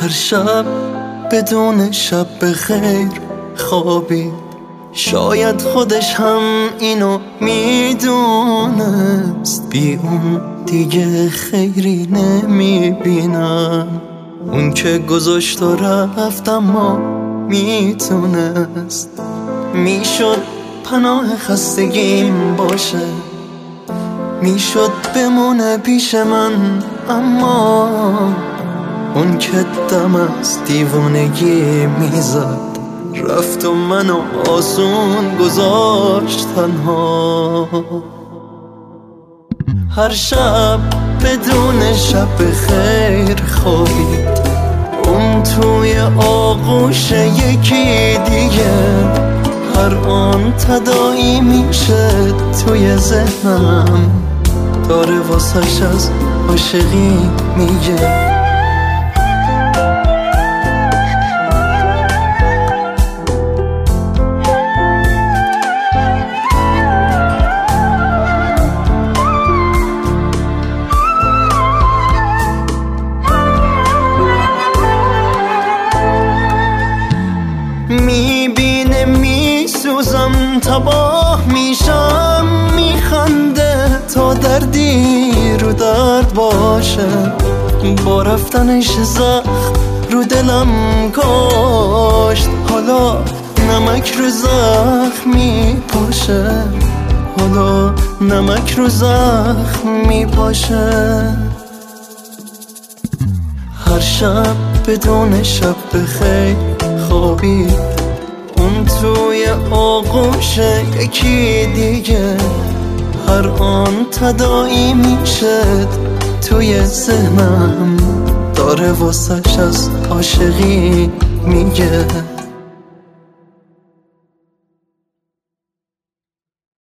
شب بدون شب بخیر خوابید، شاید خودش هم اینو میدونست، بی اون دیگه خیری نمیبینم. اون که گذاشت و رفت اما میتونست، میشد پناه خستگیم باشه، میشد بمونه پیش من، اما اون که دم از دیوانگی میزد رفت و منو آسون گذاشت تنها. هر شب بدون شب بخیر خوابید، اون توی آغوش یکی دیگه، هر آن تداعی میشه توی ذهنم، داره واسش از عاشقی میگه. میبینه میسوزم، تباه میشم، میخنده تا دردی رو درد باشه، با رفتنش زخم رو دلم کاشت، حالا نمک رو زخم میپاشه، حالا نمک رو زخم میپاشه. هر شب بدون شب بخیر خوابید، اون توی آغوش یکی دیگه، هر آن تداعی میشد توی ذهنم، داره واسش از عاشقی میگه.